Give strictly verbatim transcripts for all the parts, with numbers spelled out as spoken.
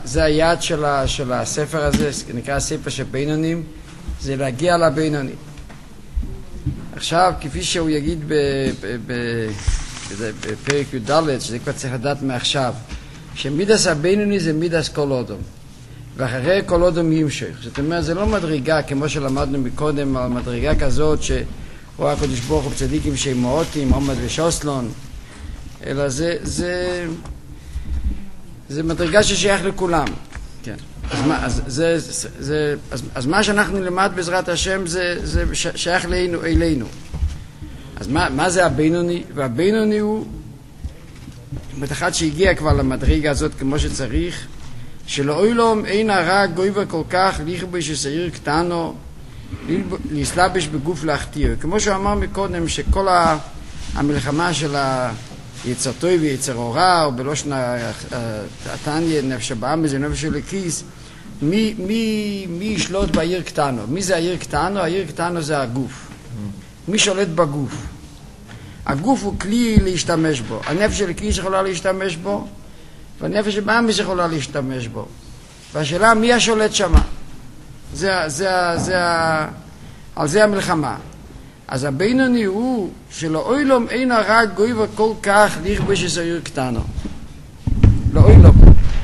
זה היעד של, ה, של הספר הזה, נקרא ספר של בינונים, זה להגיע לבינוני. עכשיו, כפי שהוא יגיד בפרק י"ד, שזה כבר צריך לדעת מעכשיו, שמידס הבינוני זה מידס כל אודום, ואחרי כל אודום ימשך. זאת אומרת, זה לא מדרגה, כמו שלמדנו מקודם, על מדרגה כזאת שרואה הקדוש ברוך הוא בצדיקים שהם מועטים, עומד ושוסלון, אלא זה, זה, זה מדרגה ששייך לכולם. כן. אז מה, אז, זה, זה, זה, אז, אז מה שאנחנו למד בעזרת השם זה, זה שייך אלינו, אלינו. אז מה, מה זה הבינוני? והבינוני הוא אחד שהגיע כבר למדרגה הזאת כמו שצריך, שלאוילום אין הרע גויבר כל כך לכבוש ששעיר קטנו להסלבש בגוף להחטיר. כמו שהוא אמר מקודם, שכל המלחמה של היצר טוב ויצר הורע, או בלושן התניא נפש הבאמי זה נפש של הכיס, מי, מי, מי ישלוט בעיר קטנו? מי זה העיר קטנו? העיר קטנו זה הגוף. מי שולט בגוף? הגוף הוא כלי להשתמש בו. הנפש של הכיס יכולה להשתמש בו, והנפש הבאמי יכולה להשתמש בו. והשאלה מי השולט שמה? זה, זה, זה, על זה המלחמה. אז הבינוני הוא שלאוילום אין הרע גויבר כל כך לכבוש ששעיר קטנו. לאוילום.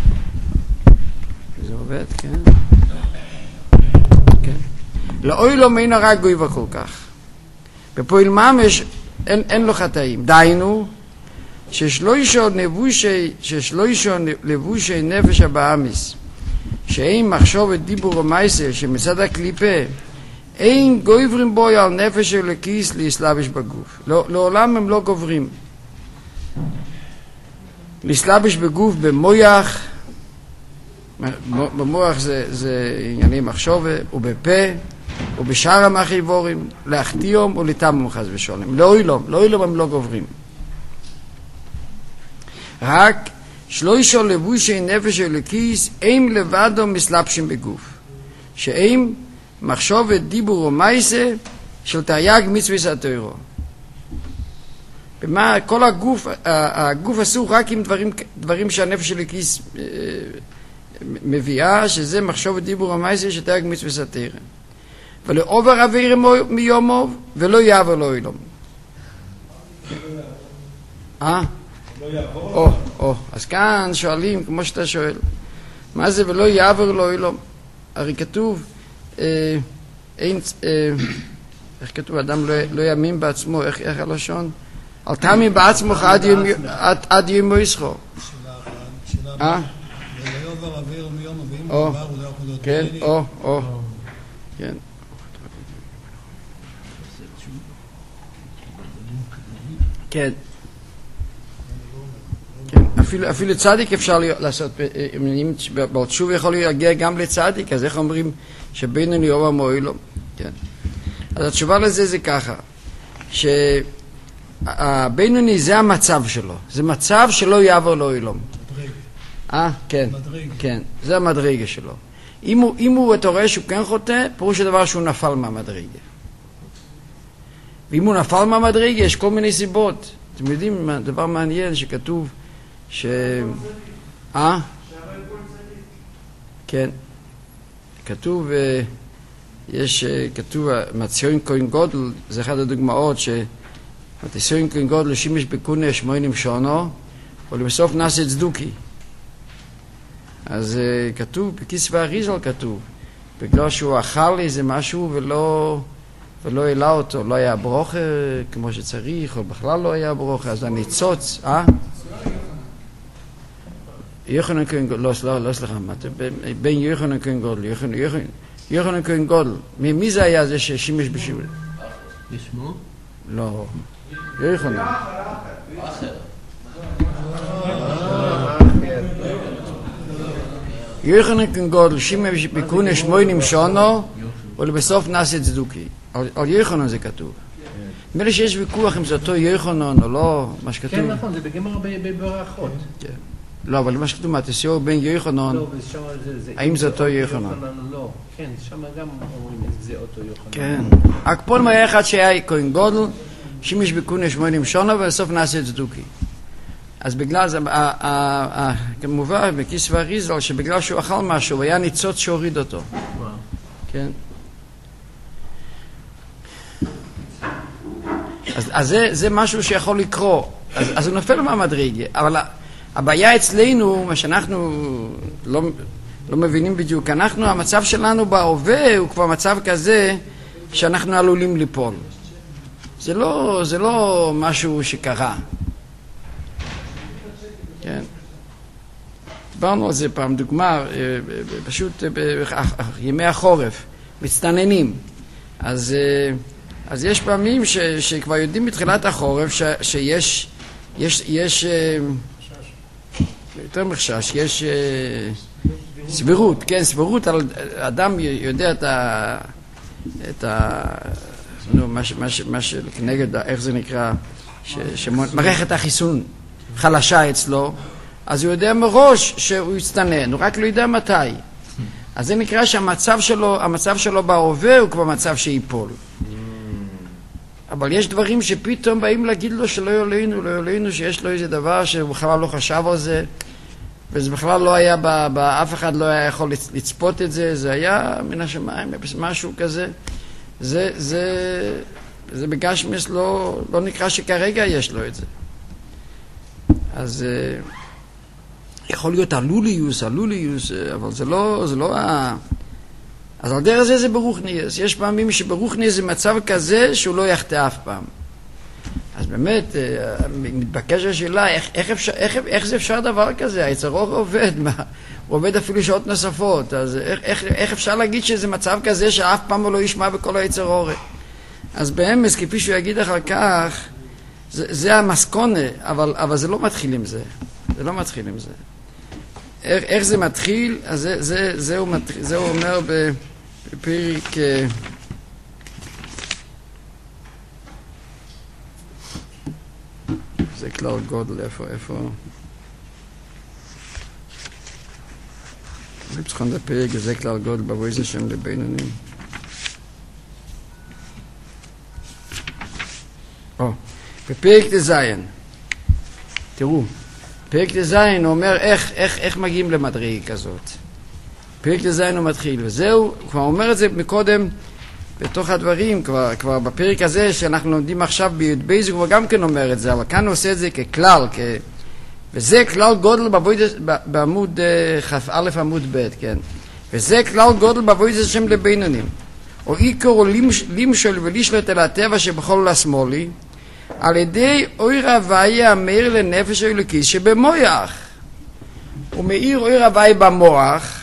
זה עובד, כן? כן. לאוילום אין הרע גויבר כל כך. בפועל ממש אין, אין לו חטאים. דיינו, ששלוישו נבושי, ששלוישו לבושי נפש הבאמיס, שאין מחשוב את דיבור ומייסה, שמצד הקליפה, אין גויברים בו על נפש של הכיס להסלבש בגוף. לא, לעולם הם לא גוברים. להסלבש בגוף במויח, במוח זה, זה ענייני מחשוב, ובפה, ובשאר המחיבורים, להחתיום ולתמום חס ושולם. לא אילום, לא אילום הם לא גוברים. רק שלוישו לבושי נפש של הכיס, אין לבדו מסלבשים בגוף. שאין מחשבת דיבור ומייסה של תרי"ג מצוות התורה. במה כל הגוף, הגוף אסור רק עם דברים, דברים שהנפש של הכיס מביאה, שזה מחשבת דיבור ומייסה של תרי"ג מצוות התורה. ולעובר עביר מיומוב ולא יעבור לא אילום. אה? או, או, אז כאן שואלים כמו שאתה שואל, מה זה ולא יעבור לא אילום? הרי כתוב אה, אין, אה, איך כתוב, אדם לא, לא יאמין בעצמו, איך, איך הלשון? אל תאמין בעצמך עד יום, עד, עד יום ישחו. אה? או, כן, או, או, כן. כן. כן, אפילו, אפילו צדיק אפשר לעשות, אם בעוד שוב יכול להגיע גם לצדיק, אז איך אומרים שבינוני יאמר מועילו? כן. אז התשובה לזה זה ככה, שהבינוני זה המצב שלו, זה מצב שלא יעבור לו אילום. מדרגה. אה, כן, מדרגה. כן, זה המדרגה שלו. אם הוא, אם הוא אתה רואה שהוא כן חוטא, פירוש הדבר שהוא נפל מהמדרגה. ואם הוא נפל מהמדרגה, יש כל מיני סיבות. אתם יודעים, דבר מעניין שכתוב, ש... אה? כן. כתוב, יש, כתוב, מציון כהן גודל, זה אחת הדוגמאות, שמציון כהן גודל שימש בקונה שמונים שונו, ולבסוף נעשה צדוקי. אז כתוב, בכיס והריזל כתוב, בגלל שהוא אכל איזה משהו ולא... ולא העלה אותו, לא היה ברוכה כמו שצריך, או בכלל לא היה ברוכה, אז הניצוץ, אה? יוחנן כהן גודל, לא, לא, לא סליחה, בין יוחנן כהן גודל, יוחנן כהן גודל, מי זה היה זה ששימש בשימוש? ישמו? לא, יוחנן. יוחנן כהן גודל, שימש בקונה שמונים שונו, ולבסוף נעשה צדוקי. על, על יוחנן זה כתוב. נדמה לי שיש ויכוח אם זה אותו יוחנן או לא, מה שכתוב. כן, נכון, זה בגמרא בברכות. כן. לא, אבל מה שכתוב מהתיאור בין יוחנן, האם זה אותו יוחנן? לא, כן, שם גם אומרים זה אותו יוחנן. כן. הקפון היה אחד שהיה כהן גודל, שימש בקונה שמונים שונה, ובסוף נעשה צדוקי. אז בגלל זה, כמובן, בכיסא והריזל, שבגלל שהוא אכל משהו, הוא היה ניצוץ שהוריד אותו. כן? אז, אז זה, זה משהו שיכול לקרוא. אז, אז הוא נופל מהמדרגה. אבל הבעיה אצלנו, מה שאנחנו לא, לא מבינים בדיוק, אנחנו, המצב שלנו בהווה הוא כבר מצב כזה שאנחנו עלולים ליפול. זה לא, זה לא משהו שקרה. כן. דיברנו על זה פעם, דוגמה, פשוט בימי החורף, מצטננים. אז, אז יש פעמים ש, שכבר יודעים בתחילת החורף ש, שיש, יש, יש, יותר מחשש, יש סבירות, כן, סבירות, אדם יודע את ה... את ה... נו, מה ש... מה ש... מה ש... כנגד, איך זה נקרא, ש... שמערכת החיסון חלשה אצלו, אז הוא יודע מראש שהוא יצטנן, הוא רק לא יודע מתי. אז זה נקרא שהמצב שלו, המצב שלו בהווה הוא כבר מצב שיפול. אבל יש דברים שפתאום באים להגיד לו שלא יולינו, לא יולינו, שיש לו איזה דבר שהוא בכלל לא חשב על זה, וזה בכלל לא היה, באף אחד לא היה יכול לצפות את זה, זה היה מן השמיים, משהו כזה. זה, זה, זה בגשמס לא, לא נקרא שכרגע יש לו את זה. אז יכול להיות הלוליוס, הלוליוס, אבל זה לא, זה לא ה... אז על דרך זה זה ברוכניאס. יש פעמים שברוכניאס זה מצב כזה שהוא לא יחטא אף פעם. אז באמת, מתבקש השאלה, איך, איך, אפשר, איך, איך זה אפשר דבר כזה? היצר אור עובד, מה? הוא עובד אפילו שעות נוספות, אז איך, איך, איך אפשר להגיד שזה מצב כזה שאף פעם הוא לא ישמע בכל היצר אור? אז באמס, כפי שהוא יגיד אחר כך, זה, זה המסקונה, אבל, אבל זה לא מתחיל עם זה. זה לא מתחיל עם זה. איך, איך זה מתחיל? אז זה, זה, זה, הוא, מתחיל, זה הוא אומר בפרק... זה כלל גודל, איפה, איפה? אני צריכים לפרק, זה כלל גודל, בבוי זה שם לבינונים. או, בפרק דזיין, תראו, פרק דזיין הוא אומר איך, איך, איך מגיעים למדרגה כזאת. פרק דזיין הוא מתחיל, וזהו, הוא כבר אומר את זה מקודם, בתוך הדברים, כבר, כבר בפרק הזה שאנחנו לומדים עכשיו בי"ב, הוא כבר גם כן אומר את זה, אבל כאן הוא עושה את זה ככלל, כ... וזה כלל גודל בבוידס, בעמוד כ"א עמוד ב', כן. וזה כלל גודל בבוידס השם לבינונים. או עיקר או למשול ולשלט אל הטבע שבכל השמאלי, על ידי אור הוויה המאיר לנפש האלוקית שבמוח. הוא מאיר אור הוויה במוח,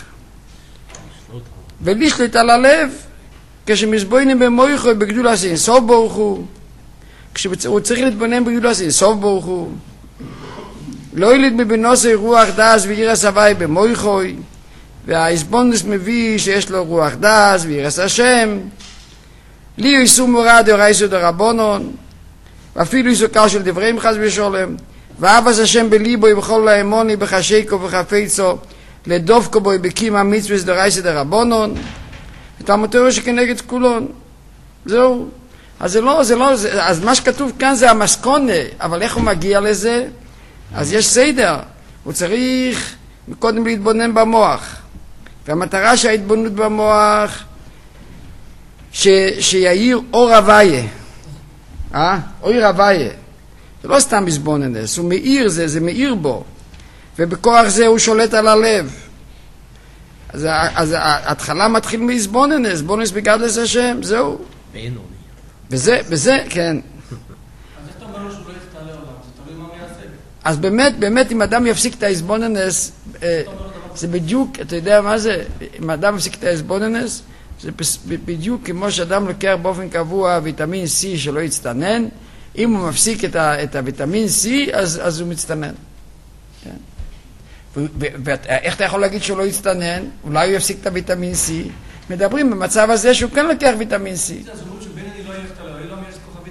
ולשלט על הלב, כשמסבוינים במוחו בגדול עשין סוף ברוך הוא, כשהוא צריך להתבונן בגדול עשין סוף ברוך הוא, לא ילד מבנוסי רוח דס וירס הוואי במוחו, והאסבונדס מביא שיש לו רוח דס וירס השם, לי יסו מורד יורייסו דרבונון, ואפילו יסו קר של דברים חס ושולם, ואהבס השם בליבו ובכל האמוני בחשיקו וחפצו, לדופקו בו בקים המצווה דרייסו דרבונון, את המטרה שכנגד כולון. זהו. אז זה לא, זה לא, זה, אז מה שכתוב כאן זה המסקונה, אבל איך הוא מגיע לזה? אז יש סדר. הוא צריך קודם להתבונן במוח. והמטרה שההתבוננות במוח, ש, שיעיר אור הוויה. אה? אור הוויה. זה לא סתם מסבוננס, הוא מאיר זה, זה מאיר בו. ובכוח זה הוא שולט על הלב. אז, אז ההתחלה מתחיל מאסבוננס, בוננס בגדלס השם, זהו. בינוני. וזה, וזה, כן. אז איך אתה אומר לו שהוא לא יחטא לעולם? זה תלוי מה הוא יעשה. אז באמת, באמת, אם אדם יפסיק את האסבוננס, זה בדיוק, אתה יודע מה זה? אם אדם יפסיק את האסבוננס, זה בדיוק כמו שאדם לוקח באופן קבוע ויטמין C שלא יצטנן, אם הוא מפסיק את, ה, את הוויטמין C, אז, אז הוא מצטנן. כן. ואיך אתה יכול להגיד שהוא לא יצטנן? אולי הוא יפסיק את הוויטמין C. מדברים במצב הזה שהוא כן לקח ויטמין C. זה אומרות שביני לא ילכת עליו, לא יש כוכבית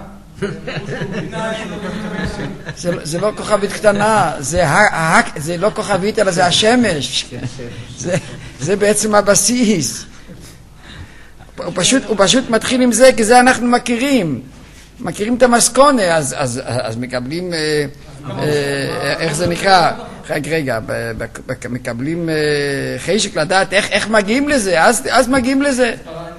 קטנה. זה לא כוכבית קטנה, זה לא כוכבית אלא זה השמש. זה בעצם הבסיס. הוא פשוט מתחיל עם זה, כי זה אנחנו מכירים. מכירים את המסקונה, אז מקבלים... איך זה נקרא? רק רגע, מקבלים חשק לדעת איך מגיעים לזה, אז מגיעים לזה.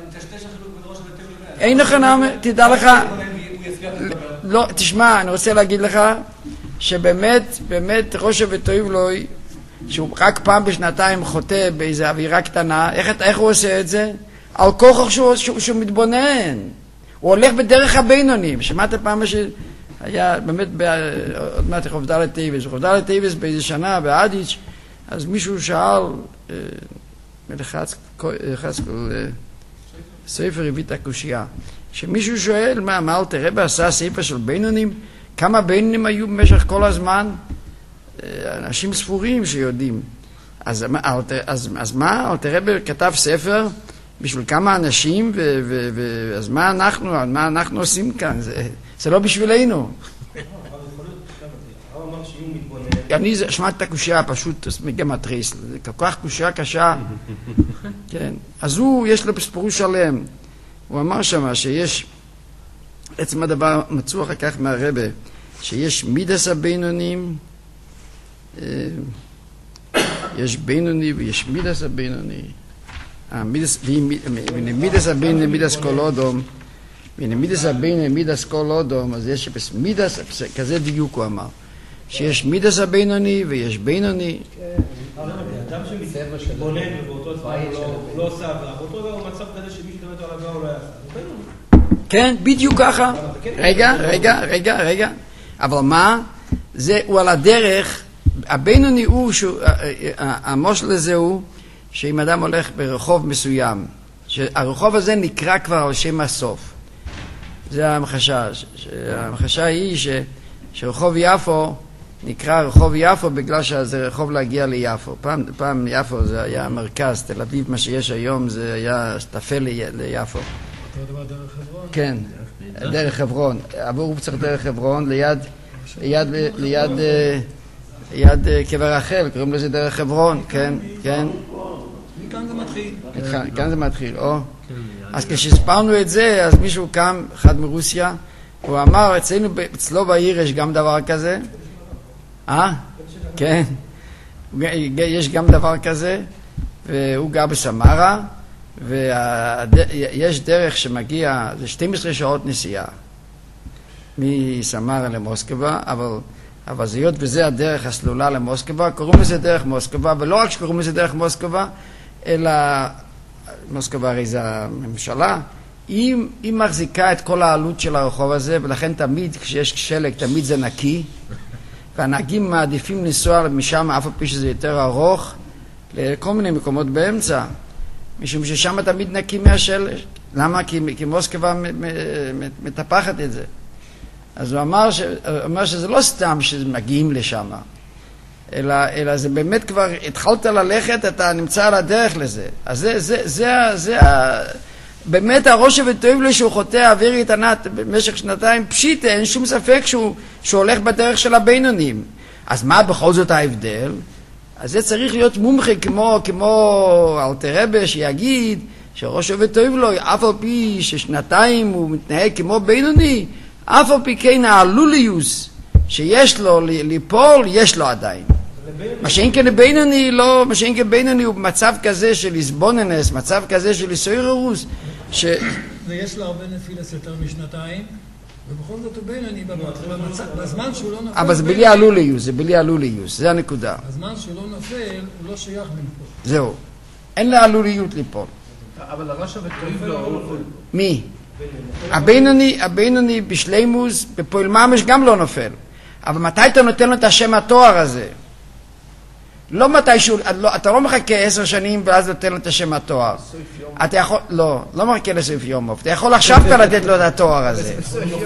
אין לך נאמה, תדע לך. לא, תשמע, אני רוצה להגיד לך שבאמת, באמת ראש וטוב לוי, שהוא רק פעם בשנתיים חוטא באיזו אווירה קטנה, איך, איך הוא עושה את זה? על כוח שהוא, שהוא, שהוא מתבונן. הוא הולך בדרך הבינונים. שמעת פעם שהיה באמת, עוד מעט חוב ד' טייבס, חוב ד' טייבס באיזו שנה, באדיץ', אז מישהו שאל, מלחץ כל ספר הביא את הקושייה, שמישהו שואל, מה, מה אל תראה בעשה ספר של בינונים? כמה בינונים היו במשך כל הזמן? אנשים ספורים שיודעים. אז, אז, אז מה, אל תראה כתב ספר בשביל כמה אנשים, ו, ו, ו, אז מה אנחנו, מה אנחנו עושים כאן? זה, זה לא בשבילנו. אני שמעתי את הקושייה, פשוט מגמטריס, זה כל כך קושייה קשה. כן. אז הוא, יש לו פירוש שלם. הוא אמר שמה שיש, עצם הדבר מצאו אחר כך מהרבה, שיש מידס הבינונים, יש בינוני ויש מידס הבינוני. מידס הבינוני מידס כל אודום, מידס הבינוני מידס כל אודום, אז יש מידס, כזה דיוק הוא אמר, שיש מידס הבינוני ויש בינוני. אדם שמתבונן ובאותו זמן הוא לא עושה עברה, באותו זמן הוא מצב כזה שמי שתמת על עברה הוא לא יעשה. כן, בדיוק ככה. רגע, רגע, רגע, רגע. אבל מה? זה, הוא על הדרך, הבינוני הוא, המושל הזה הוא, שאם אדם הולך ברחוב מסוים, שהרחוב הזה נקרא כבר על שם הסוף. זה המחשה. המחשה היא ש, שרחוב יפו נקרא רחוב יפו בגלל שזה רחוב להגיע ליפו. פעם, פעם יפו זה היה המרכז, תל אביב, מה שיש היום זה היה תפל ליפו. אותו דבר דרך חברון? כן, דרך חברון. עבור הוא צריך דרך חברון, ליד, ליד, ליד, ליד קבר רחל, קוראים לזה דרך חברון, כן, כן. מכאן זה מתחיל. כאן זה מתחיל, או. אז כשספרנו את זה, אז מישהו קם, אחד מרוסיה, הוא אמר, אצלנו, אצלו בעיר יש גם דבר כזה. אה? כן. יש גם דבר כזה, והוא גר בסמרה, ויש דרך שמגיע, זה שתים עשרה שעות נסיעה מסמרה למוסקבה, אבל, אבל זה היות וזה הדרך הסלולה למוסקבה, קוראים לזה דרך מוסקבה, ולא רק שקוראים לזה דרך מוסקבה, אלא מוסקבה הרי זה הממשלה, היא, היא מחזיקה את כל העלות של הרחוב הזה, ולכן תמיד כשיש שלג תמיד זה נקי, והנהגים מעדיפים לנסוע משם אף על פי שזה יותר ארוך לכל מיני מקומות באמצע, משום ששם תמיד נקי מהשלג. למה? כי, כי מוסקבה מטפחת את זה. אז הוא אמר, ש, אמר שזה לא סתם שמגיעים לשם, אלא, אלא זה באמת כבר התחלת ללכת, אתה נמצא על הדרך לזה. אז זה, זה, זה, זה, זה באמת הראש וטוב לי שהוא חוטא אוויר איתנת במשך שנתיים פשיטה, אין שום ספק שהוא, שהוא הולך בדרך של הבינונים. אז מה בכל זאת ההבדל? אז זה צריך להיות מומחה כמו, כמו אלתרבה שיגיד שראש וטוב לו, אף על פי ששנתיים הוא מתנהג כמו בינוני, אף על פי כן העלוליוס שיש לו ליפול, יש לו עדיין. מה שאין כן בינוני, לא, מה שאין כן בינוני הוא במצב כזה של איסבוננס, מצב כזה של איסוירורוס, ש... ויש לו הרבה נפילס יותר משנתיים, ובכל זאת הוא בינוני בזמן שהוא לא נופל. אבל זה בלי העלוליוס, זה בלי העלוליוס, זה הנקודה. בזמן שהוא לא נופל, הוא לא שייך ליפול. זהו, אין לה עלוליות ליפול. אבל הרשע וטוב לו... מי? הבינוני, הבינוני בשלימוס, בפועל ממש גם לא נופל. אבל מתי אתה נותן לו את השם התואר הזה? לא מתי שהוא, אתה לא מחכה עשר שנים ואז נותן לו את השם התואר. אתה יכול, לא, לא מחכה לסעיף יומוב. אתה יכול עכשיו כבר לתת לו את התואר הזה.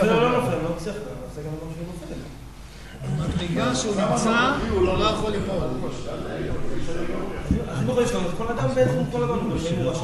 המדרגה שהוא נמצא, הוא לא יכול ליפול. כל אדם בעצם, כל אדם הוא רשע,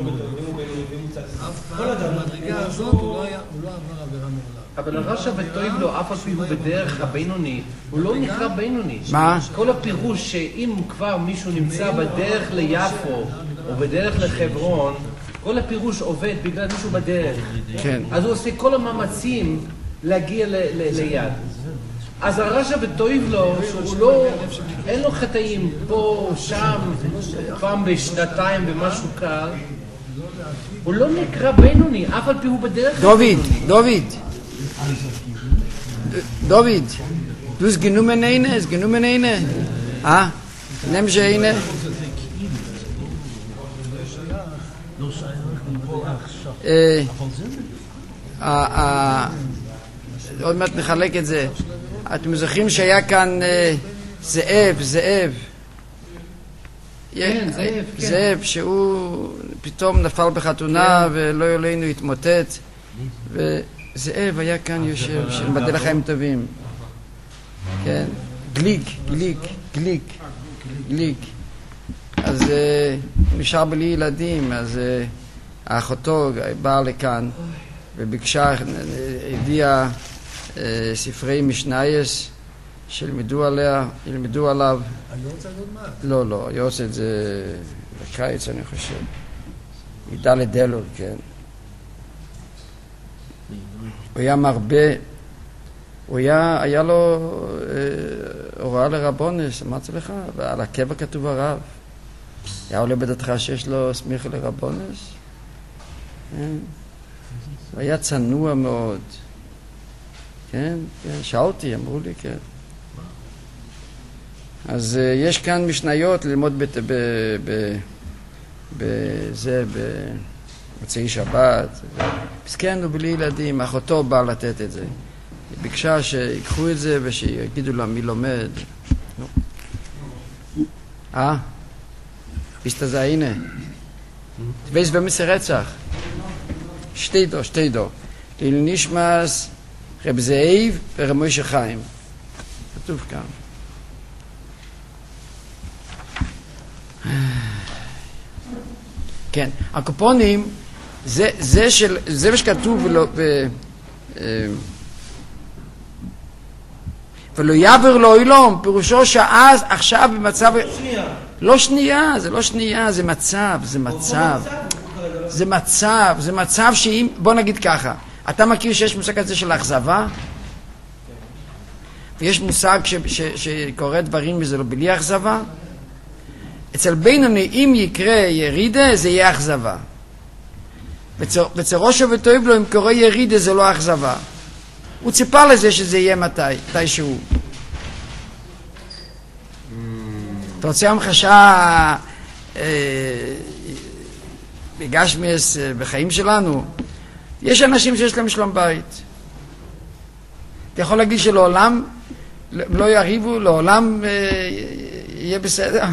כל אדם, המדרגה הזאת הוא לא עבר עבירה מעולם. אבל הרשע וטוב לו, אף על פי הוא בדרך הבינוני, הוא לא נקרא בינוני. מה? כל הפירוש שאם כבר מישהו נמצא בדרך ליפו או בדרך לחברון, כל הפירוש עובד בגלל מישהו בדרך. כן. אז הוא עושה כל המאמצים להגיע ליד. אז הרשע וטויב לו, שהוא לא, אין לו חטאים פה, שם, פעם בשנתיים במשהו קל, הוא לא נקרא בינוני, אף על פי הוא בדרך... דוד, דוד, דוד, du hast genommen eine, es genommen eine, ah, nimm sie eine. עוד מעט נחלק את זה. אתם זוכרים שהיה כאן זאב, זאב. כן, זאב, כן. זאב שהוא פתאום נפל בחתונה ולא יולנו התמוטט. וזאב היה כאן יושב של מדל החיים טובים. כן, גליק, גליק, גליק, גליק. אז הוא נשאר בלי ילדים, אז האחותו באה לכאן וביקשה, הביאה ספרי משנייס שילמדו עליה, ילמדו עליו. היורצה עוד מעט? לא, לא, היורצה זה בקיץ אני חושב. ידע לדלור, כן. הוא היה מרבה, הוא היה, היה לו אה, הוראה לרבונס, אמרתי לך, ועל הקבע כתוב הרב. היה עולה בדעתך שיש לו סמיכה לרבונס? כן. הוא היה צנוע מאוד. כן, כן, שאלתי, אמרו לי, כן. אז uh, יש כאן משניות ללמוד בת, ב, ב, בזה, במוצאי שבת. מסכן ובלי ילדים, אחותו באה לתת את זה. היא ביקשה שיקחו את זה ושיגידו לה מי לומד. אה? ביסת זה, הנה. תבייס במסי רצח. שתי דו, שתי דו. ליל נשמס, רב זאב ורב מוישה חיים. כתוב כאן. כן, הקופונים, זה, זה, של, זה מה שכתוב ולא, ו, ולא יעבר לו אילום, פירושו שאז עכשיו במצב... שנייה. לא שנייה, זה לא שנייה, זה מצב, זה מצב. זה מצב, זה מצב שאם, בוא נגיד ככה, אתה מכיר שיש מושג כזה של אכזבה? ויש מושג ש, ש, שקורא דברים וזה לא בלי אכזבה? אצל בינוני, אם יקרה ירידה, זה יהיה אכזבה. אצל ראשו וטויב לו, אם קורה ירידה, זה לא אכזבה. הוא ציפה לזה שזה יהיה מתי, מתי שהוא. אתה רוצה המחשה בגשמיאס, בחיים שלנו? יש אנשים שיש להם שלום בית. אתה יכול להגיד שלעולם לא יריבו, לעולם יהיה בסדר?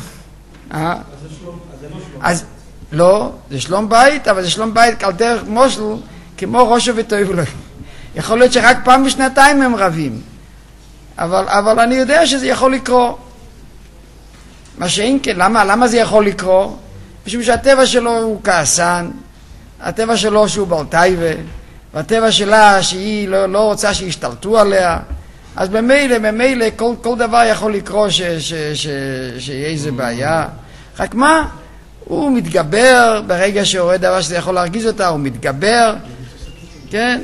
אז לא, זה שלום בית, אבל זה שלום בית על דרך מושל, כמו ראשו וטויב לו. יכול להיות שרק פעם בשנתיים הם רבים, אבל, אבל אני יודע שזה יכול לקרוא. מה שאין כן, למה, למה זה יכול לקרוא? משום שהטבע שלו הוא כעסן, הטבע שלו שהוא בעל טייבה, והטבע שלה שהיא לא, לא רוצה שישתלטו עליה, אז במילא, במילא כל, כל דבר יכול לקרוא ש, ש, ש, שיהיה איזה בעיה. רק מה? הוא מתגבר, ברגע שהוא רואה דבר שזה יכול להרגיז אותה, הוא מתגבר, כן?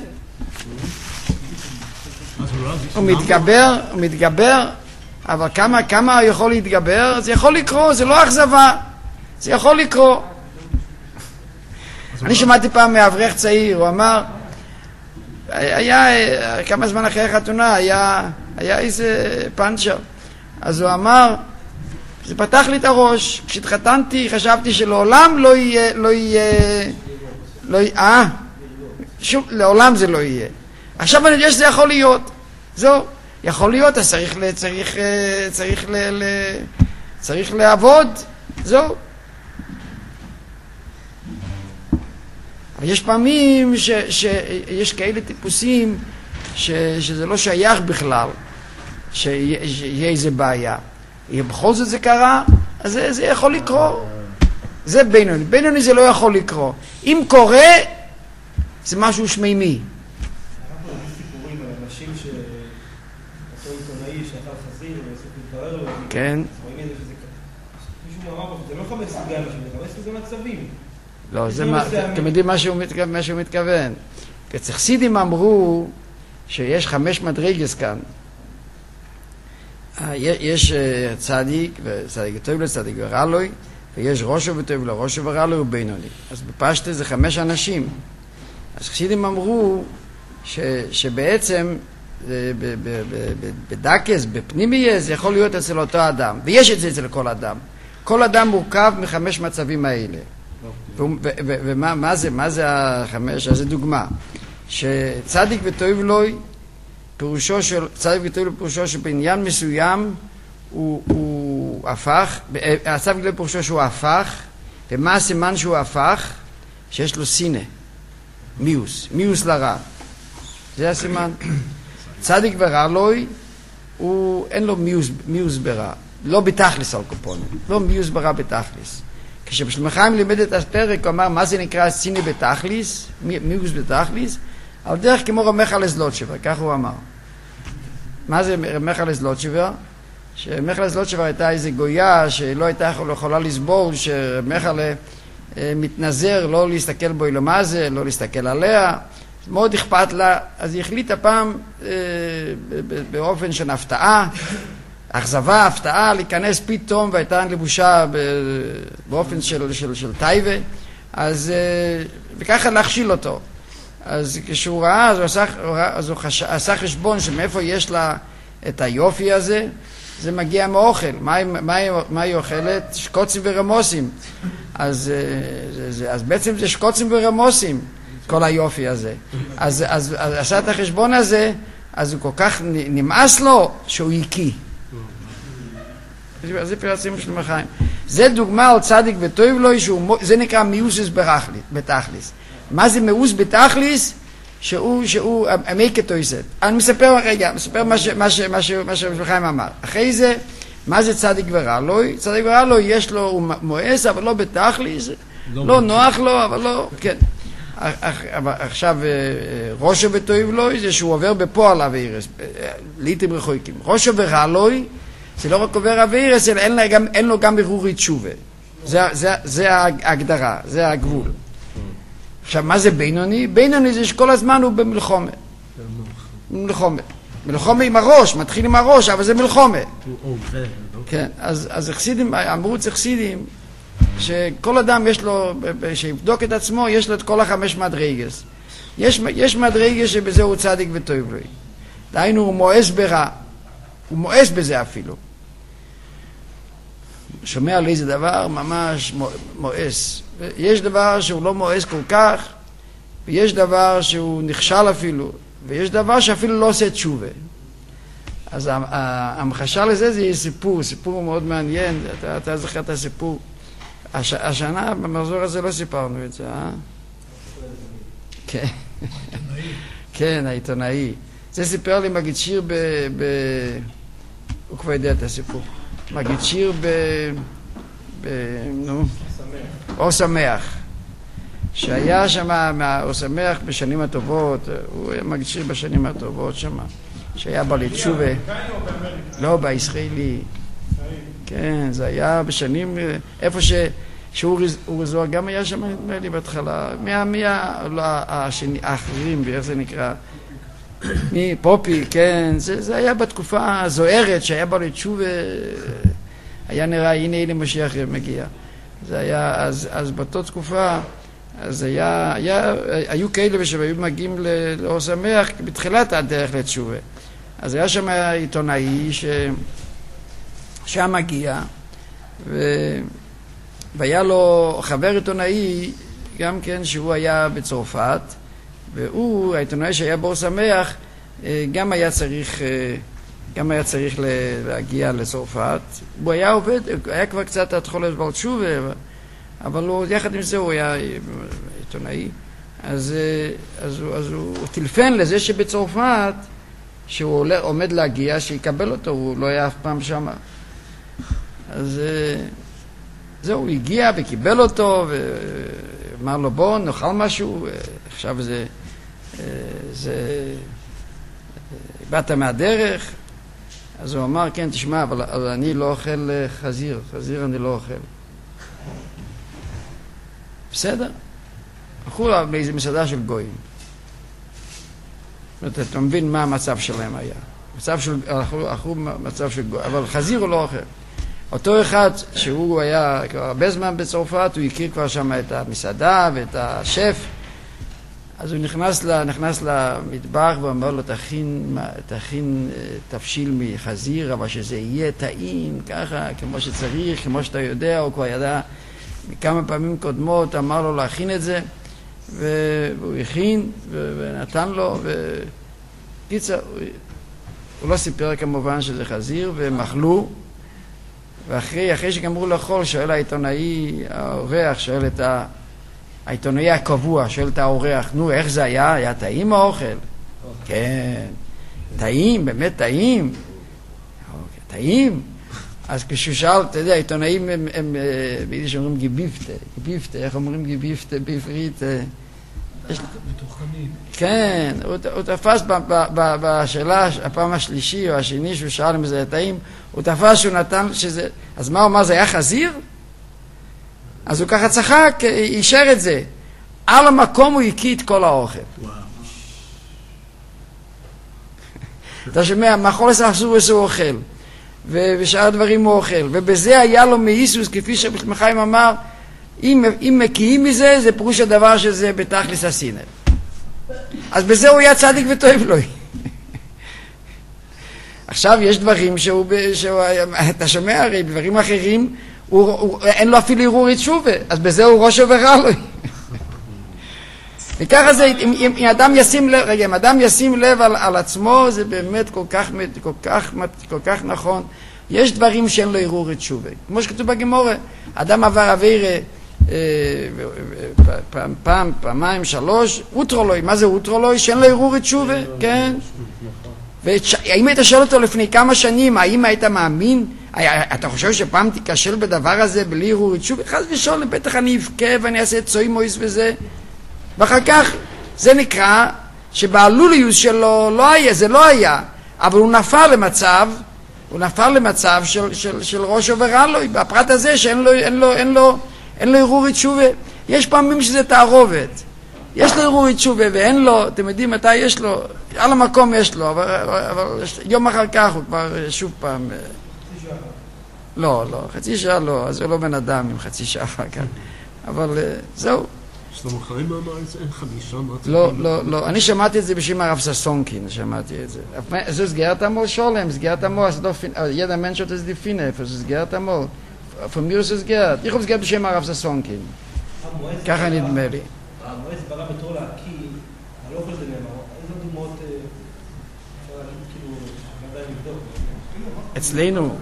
הוא מתגבר, הוא מתגבר, אבל כמה, כמה הוא יכול להתגבר? זה יכול לקרוא, זה לא אכזבה, זה יכול לקרוא. אני שמעתי פעם מאברך צעיר, הוא אמר, היה, כמה זמן אחרי החתונה, היה, היה איזה פנצ'ר, אז הוא אמר, זה פתח לי את הראש, כשהתחתנתי חשבתי שלעולם לא יהיה, לא יהיה, לא יהיה, אה, שוב, לעולם זה לא יהיה. עכשיו אני יודע שזה יכול להיות, זהו, יכול להיות, אז צריך, צריך, צריך, צריך לעבוד, זהו. יש פעמים ש, שיש כאלה טיפוסים ש, שזה לא שייך בכלל, שיהיה איזה בעיה. בכל זאת זה קרה, אז זה, זה יכול לקרוא. זה בינוני. בינוני זה לא יכול לקרוא. אם קורה, זה משהו שמימי. אנחנו רואים סיפורים על אנשים שעשו עיתונאי שאכל חזיר ועשו מתברר לו. כן. רואים את זה שזה ככה. מישהו אמר פה, זה לא חמש סוגי אנשים, זה חמש סוגי מצבים. לא, זה מה, אתם יודעים מה שהוא מתכוון, מה שהוא מתכוון. אצל חסידים אמרו שיש חמש מדרגות כאן. יש צדיק, צדיק טוב לו, צדיק ורע לו, ויש ראשו וטוב לו, ראשו ורע לו ובינוני. אז בפשטה זה חמש אנשים. אז חסידים אמרו ש, שבעצם בדקס, בפנימיה, זה יכול להיות אצל אותו אדם, ויש את זה אצל כל אדם. כל אדם מורכב מחמש מצבים האלה. ומה מה זה, מה זה החמש? אז זה דוגמה. שצדיק וטוב לו, פירושו של, צדיק וטוב לו פירושו שבעניין מסוים הוא, הוא הפך, הצדיק וטוב לו פירושו שהוא הפך, ומה הסימן שהוא הפך? שיש לו סינא, מיוס, מיוס לרע. זה הסימן. צדיק ורע לוי, הוא אין לו מיוס, מיוס ברע, לא בתכלס על קופונים, לא מיוס ברע בתכלס. כשבשלמה חיים לימד את הפרק, הוא אמר, מה זה נקרא סינא בתכלס, מיוס בתכלס? על דרך כמו רמך על זלוטשבר, כך הוא אמר. מה זה רמך על זלוטשבר? שרמך על זלוטשבר הייתה איזו גויה שלא הייתה יכולה לסבור, שרמך על מתנזר, לא להסתכל בו אלו מה זה, לא להסתכל עליה, מאוד אכפת לה, אז היא החליטה פעם אה, באופן של הפתעה, אכזבה, הפתעה, להיכנס פתאום, והייתה לבושה באופן של, של, של טייבה, אז, אה, וככה להכשיל אותו. אז כשהוא ראה, אז הוא עשה, אז הוא חש, עשה חשבון שמאיפה יש לה את היופי הזה, זה מגיע מאוכל. מה, מה, מה היא אוכלת? שקוצים ורמוסים. אז, אז, אז בעצם זה שקוצים ורמוסים. כל היופי הזה. אז, אז, אז עשה את החשבון הזה, אז הוא כל כך נמאס לו שהוא יקי. זה פירצים של מחיים. זה דוגמה על צדיק וטוב לו, זה נקרא מיוסס בתכליס. מה זה מיוס בתכליס? שהוא, שהוא, המקטו יסד. אני מספר רגע, מספר מה ש, מה ש, מה ש, מה שחיים אמר. אחרי זה, מה זה צדיק ורע לו? צדיק ורע לו, יש לו, הוא מואס, אבל לא בתכליס, לא נוח לו, אבל לא, כן. עכשיו ראשו וטוב לוי זה שהוא עובר בפועל אווירס, לעתים רחוקים. ראשו ורע לוי זה לא רק עובר אווירס, אלא אין, גם, אין לו גם ברורי תשובה. זה, זה, זה ההגדרה, זה הגבול. עכשיו מה זה בינוני? בינוני זה שכל הזמן הוא במלחומה. מלחומה. מלחומה עם הראש, מתחיל עם הראש, אבל זה מלחומה. כן, אז, אז החסידים, אמרו את החסידים, שכל אדם יש לו, שיבדוק את עצמו, יש לו את כל החמש מדרגס. יש, יש מדרגס שבזה הוא צדיק וטוב לו. דהיינו, הוא מואס ברע. הוא מואס בזה אפילו. שומע על איזה דבר, ממש מואס. יש דבר שהוא לא מואס כל כך, ויש דבר שהוא נכשל אפילו, ויש דבר שאפילו לא עושה תשובה. אז המחשה לזה זה יהיה סיפור, סיפור מאוד מעניין. אתה, אתה זוכר את הסיפור. הש, השנה במחזור הזה לא סיפרנו את זה, אה? כן. כן, העיתונאי. זה סיפר לי מגיד שיר ב... ב... הוא כבר יודע את הסיפור. מגיד שיר ב... ב... נו? או שמח. שהיה שם או שמח בשנים הטובות, הוא היה מגיד שיר בשנים הטובות שם, שהיה בא לתשובה. לא, בישראלי. כן, זה היה בשנים, איפה ש... שאורי זוהר גם היה שם, נדמה לי בהתחלה, מי, מי לא, השני, האחרים, ואיך זה נקרא, מי, פופי, כן, זה, זה היה בתקופה הזוהרת, שהיה בא לתשובה, היה נראה, הנה, הנה משיח מגיע. זה היה, אז, אז באותה תקופה, אז היה, היה, היו כאלה שהיו מגיעים לאור שמח בתחילת הדרך לתשובה. אז היה שם עיתונאי ש... שהיה מגיע, ו... והיה לו חבר עיתונאי, גם כן שהוא היה בצרפת, והוא, העיתונאי שהיה באור שמח, גם היה צריך, גם היה צריך להגיע לצרפת. הוא היה עובד, היה כבר קצת התחול לבעל תשובה, אבל הוא, יחד עם זה הוא היה עיתונאי. אז, אז, הוא, אז הוא טלפן לזה שבצרפת, שהוא עומד להגיע, שיקבל אותו, הוא לא היה אף פעם שם. אז זהו, הוא הגיע וקיבל אותו, ואמר לו בוא, נאכל משהו, עכשיו זה, זה, באת מהדרך, אז הוא אמר, כן, תשמע, אבל, אבל אני לא אוכל חזיר, חזיר אני לא אוכל. בסדר? הלכו לה באיזו מסעדה של גויים. אתה מבין מה המצב שלהם היה. מצב של, אכלו מצב של גוי, אבל חזיר הוא לא אוכל. אותו אחד שהוא היה כבר הרבה זמן בצרפת, הוא הכיר כבר שם את המסעדה ואת השף, אז הוא נכנס, לה, נכנס למטבח ואומר לו, תכין, תכין תבשיל מחזיר, אבל שזה יהיה טעים, ככה, כמו שצריך, כמו שאתה יודע, הוא כבר ידע מכמה פעמים קודמות, אמר לו להכין את זה, והוא הכין ונתן לו, וקיצר, הוא לא סיפר כמובן שזה חזיר, והם אכלו, ואחרי אחרי שגמרו לאכול, שואל העיתונאי, האורח, שואל את ה... העיתונאי הקבוע, שואל את האורח, נו, איך זה היה? היה טעים האוכל? כן, טעים, באמת טעים. טעים. אז כשהוא שאל, אתה יודע, העיתונאים הם, הם ביידיש אומרים גיביפטה, גיביפטה, איך אומרים גיביפטה בעברית? מתוחכמים. כן, הוא, הוא תפס ב, ב, ב, בשאלה, הפעם השלישי או השני, שהוא שאל אם זה היה טעים, הוא תפס שהוא נתן שזה, אז מה הוא אמר, זה היה חזיר? אז הוא ככה צחק, אישר את זה. על המקום הוא הקיא את כל האוכל. אתה שומע, מאכול אסור הוא אוכל, ובשאר הדברים הוא אוכל, ובזה היה לו מאיסוס, כפי שרבי חיים אמר, אם, אם מקיים מזה, זה פירוש הדבר שזה בתכלס הסינר. אז בזה הוא היה צדיק וטוב לו. עכשיו יש דברים שהוא, שהוא, אתה שומע הרי, דברים אחרים, הוא, הוא, אין לו אפילו ערעור תשובה, אז בזה הוא ראש עוברה לו. וככה זה, אם, אם, אם אדם ישים לב, רגע, אם אדם ישים לב על, על עצמו, זה באמת כל כך, כל כך, כל כך נכון. יש דברים שאין לו ערעור תשובה. כמו שכתוב בגמורה, אדם עבר עבירה, פעם, פעם, פעמיים, שלוש, אוטרולוי, מה זה אוטרולוי? שאין לו ערעור תשובה, כן? והאם היית שואל אותו לפני כמה שנים, האם היית מאמין? אתה חושב שפעם תיכשל בדבר הזה בלי ערעור תשובה? חס ושלום, בטח אני אבכה ואני אעשה צוי מויס וזה. ואחר כך זה נקרא שבעלוליוס שלו לא היה, זה לא היה, אבל הוא נפל למצב, הוא נפל למצב של, של, של ראש עוברה לו, בפרט הזה שאין לו, אין לו, אין לו, אין לו ערעור תשובה. יש פעמים שזה תערובת, יש לו ערעור תשובה ואין לו, אתם יודעים מתי יש לו, על המקום יש לו, אבל, אבל יום אחר כך הוא כבר שוב פעם, לא, לא, חצי שעה לא, אז הוא לא בן אדם עם חצי שעה אחר כך, אבל זהו. שלמה חיים אמר את זה, חמישה מצבים. לא, לא, לא, אני שמעתי את זה בשם הרב ססונקין, שמעתי את זה. זה סגירת המול שולם, סגירת המול, ידע מנשות את זה דפינה, איפה זה סגירת המול. פמירוס זה סגירת, איך הוא סגירת בשם הרב ססונקין? ככה נדמה לי. המועץ ברא בתור להקיא, על אוכל זה נאמר, איזה דוגמאות אפשר להגיד כאילו, עדיין לבדוק? אצלנו.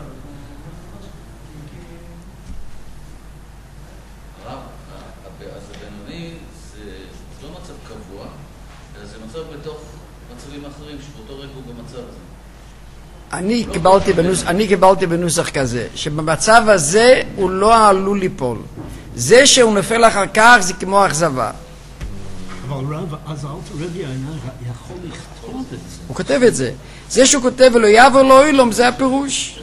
בתוך מצבים אחרים שבאותו רגע הוא במצב הזה. אני קיבלתי בנוסח, אני קיבלתי בנוסח כזה, שבמצב הזה הוא לא עלול ליפול. זה שהוא נופל אחר כך זה כמו אכזבה. אבל רב, אז אלתר רבי יכול לכתוב את זה. הוא כותב את זה. זה שהוא כותב ולא יעבור לא אילום, זה הפירוש.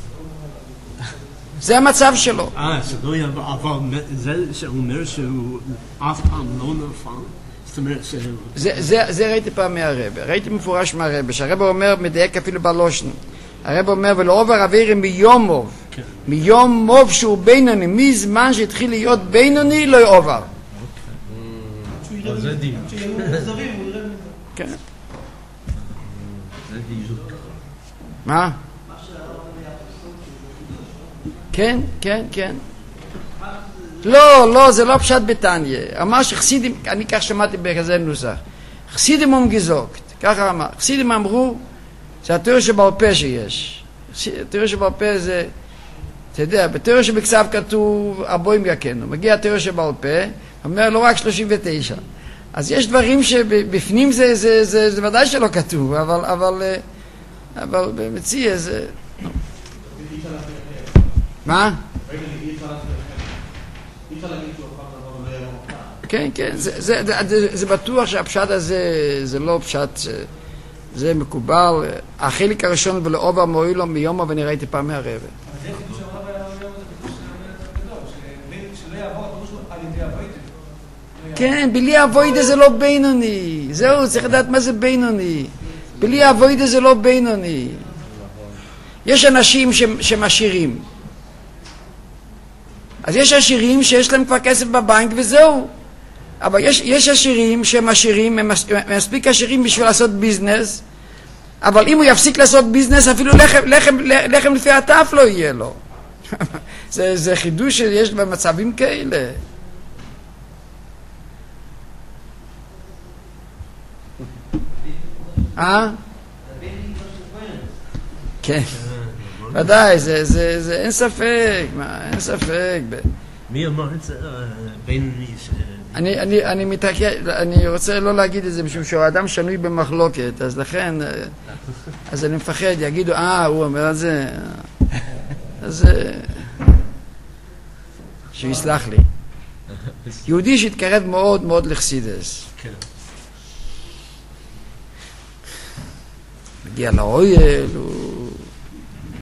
זה המצב שלו. אה, זה לא יעבור, אבל זה שאומר שהוא אף פעם לא נפל. זה, זה, זה ראיתי פעם מהרב, ראיתי מפורש מהרב, שהרב אומר, מדייק אפילו בלושן, הרב אומר, ולא עובר עבירה מיום מוב, okay. מיום מוב שהוא בינוני, מזמן שהתחיל להיות בינוני, לא עובר. זה דין. כן. מה? כן, כן, כן. לא, לא, זה לא פשט בתניא. אמר שחסידים, אני כך שמעתי בכזה נוסח, חסידים הם גזוקת, ככה אמר. חסידים אמרו, זה התיאור שבעל פה שיש. התיאור שבעל פה זה, אתה יודע, בתיאור שבכתב כתוב, אבוים יקנו. מגיע התיאור שבעל פה, אומר לא רק שלושים ותשע. אז יש דברים שבפנים זה, זה, זה, זה ודאי שלא כתוב, אבל, אבל, אבל במציע זה... מה? כן, כן, זה, זה, זה, זה בטוח שהפשט הזה זה לא פשט, זה מקובל. החלק הראשון ולא עובר מועילו מיומו ואני ראיתי פעם מהרבא. אבל זה חידוש שהרב היה אומר את זה חידוש גדול, שלא יעבור הפירוש על ידי אבוידה. כן, בלי אבוידה זה לא בינוני. זהו, צריך לדעת מה זה בינוני. בלי אבוידה זה לא בינוני. יש אנשים שהם עשירים. אז יש עשירים שיש להם כבר כסף בבנק וזהו. אבל יש, יש עשירים שהם עשירים, הם מספיק עשירים בשביל לעשות ביזנס, אבל אם הוא יפסיק לעשות ביזנס, אפילו לחם, לחם, לחם לפי הטף לא יהיה לו. זה, זה חידוש שיש במצבים כאלה. אה? כן. ודאי, זה, זה, זה, אין ספק, מה, אין ספק. מי אמר את זה? בין... אני, אני, אני מתעקש, אני רוצה לא להגיד את זה, משום שהוא אדם שנוי במחלוקת, אז לכן, אז אני מפחד, יגידו, אה, הוא אומר את זה, אז שיסלח לי. יהודי שהתקרב מאוד מאוד לחסידס. מגיע לאויל, הוא